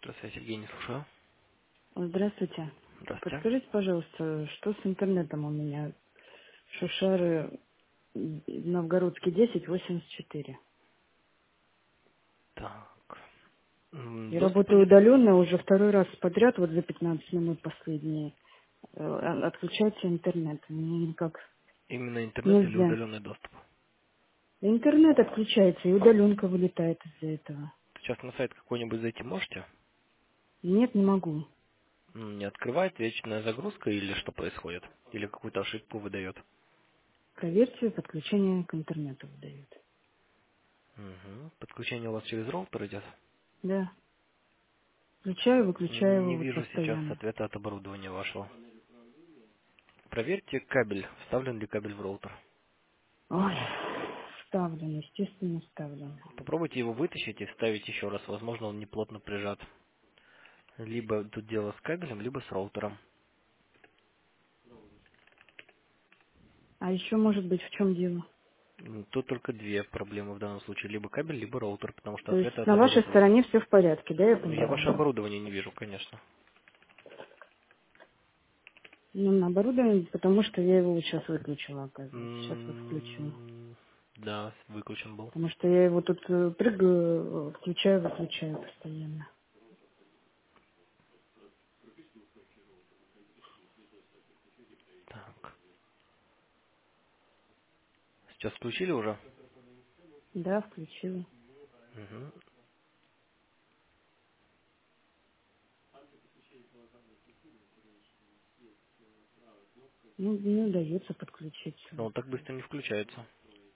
Здравствуйте, Сергей, не слушаю. Здравствуйте. Здравствуйте. Подскажите, пожалуйста, что с интернетом у меня? Шушары Новгородский 1084. Так. И Доступа работаю нет? удаленно уже второй раз подряд, вот за 15 минут последние. Отключается интернет. Мне никак Именно интернет или нельзя. удаленный доступ? Интернет отключается, и удаленка вылетает из-за этого. Сейчас на сайт какой-нибудь зайти можете? Нет, не могу. Не открывает, вечная загрузка или что происходит? Или какую-то ошибку выдает? Проверьте, подключение к интернету выдает. Угу. Подключение у вас через роутер идет? Да. Включаю, выключаю Не его вот вижу сейчас постоянно. ответа от оборудования вашего. Проверьте кабель, вставлен ли кабель в роутер. Ой, вставлен, естественно, вставлен. Попробуйте его вытащить и вставить еще раз. Возможно, он неплотно прижат. Либо тут дело с кабелем, либо с роутером. А еще, может быть, в чем дело? Тут только две проблемы в данном случае. Либо кабель, либо роутер, потому что То есть ответа от на вашей оборудования. стороне все в порядке, да, я Ну, я ваше понимаю? оборудование не вижу, конечно. Ну, на оборудование, потому что я его вот сейчас выключила, оказывается. Сейчас вот включу. Да, выключен был. Потому что я его тут прыгаю, включаю, выключаю постоянно. Так. Сейчас включили уже? Да, включила. Мгм. Ну, не удается подключиться. Но Вот. он так быстро не включается.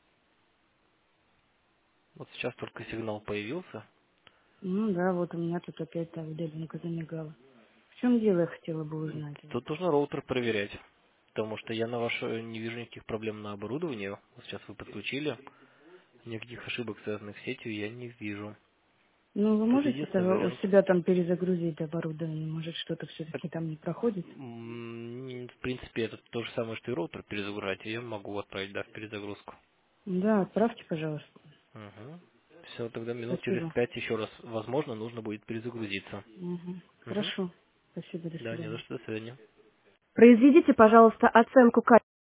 Вот сейчас только сигнал появился. Ну да, вот у меня тут опять та удаленка замигала. В чем дело, я хотела бы узнать. Вот. Тут нужно роутер проверять. Потому что я на ваше не вижу никаких проблем на оборудовании. Вот сейчас вы подключили. Никаких ошибок, связанных с сетью, я не вижу. Ну, вы Тут можете единственный у вариант. себя там перезагрузить оборудование? Может, что-то все-таки там не проходит? В принципе, это то же самое, что и роутер перезагружать. И я могу отправить, да, в перезагрузку. Да, отправьте, пожалуйста. Угу. Все, тогда минут через Спасибо. 5 еще раз, возможно, нужно будет перезагрузиться. Мгм. Угу. Хорошо. Спасибо, до Да, не за свидания. что, до свидания. Произведите, пожалуйста, оценку качества.